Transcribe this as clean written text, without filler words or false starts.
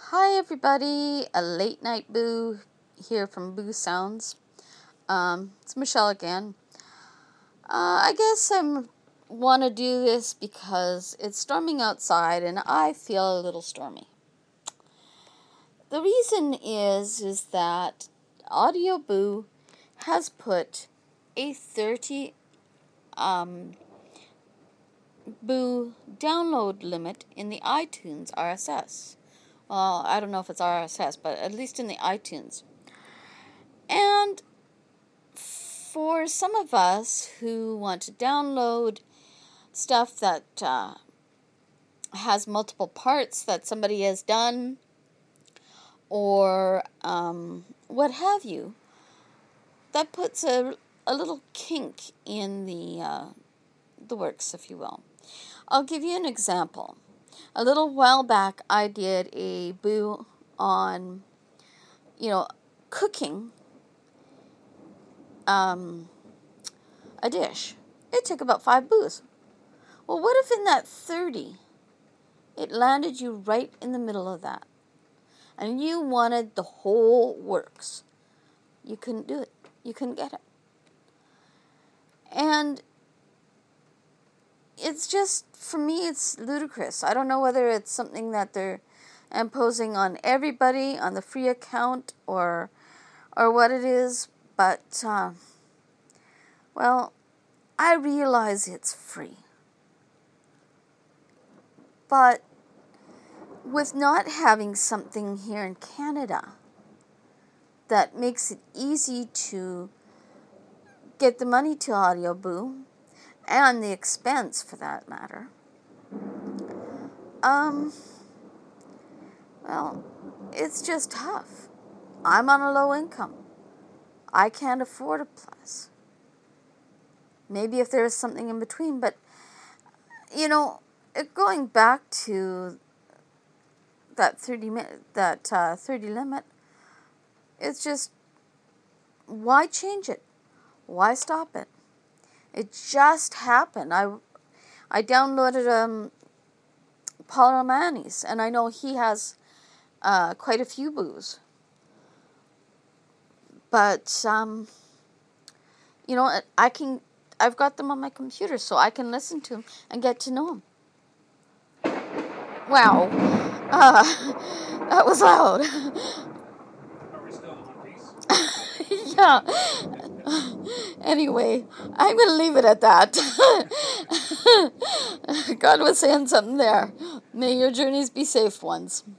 Hi everybody, a late night boo here from Boo Sounds. It's Michelle again. I guess I want to do this because it's storming outside and I feel a little stormy. The reason is that Audio Boo has put a 30 Boo download limit in the iTunes RSS. Well, I don't know if it's RSS, but at least in the iTunes. And for some of us who want to download stuff that has multiple parts that somebody has done, or what have you, that puts a little kink in the works, if you will. I'll give you an example. A little while back, I did a boo on, cooking a dish. It took about 5 boos. Well, what if in that 30, it landed you right in the middle of that, and you wanted the whole works? You couldn't do it. You couldn't get it. And it's just, for me, it's ludicrous. I don't know whether it's something that they're imposing on everybody on the free account or what it is, but, well, I realize it's free. But with not having something here in Canada that makes it easy to get the money to Audio Boo, and the expense for that matter, well, it's just tough. I'm on a low income. I can't afford a plus. Maybe if there is something in between, but, going back to that 30 limit, it's just, why change it? Why stop it? It just happened. I downloaded Paul Romani's, and I know he has quite a few boos. But I've got them on my computer, so I can listen to them and get to know them. Wow, that was loud. Are we still in one piece? Yeah. Anyway, I'm going to leave it at that. God was saying something there. May your journeys be safe ones.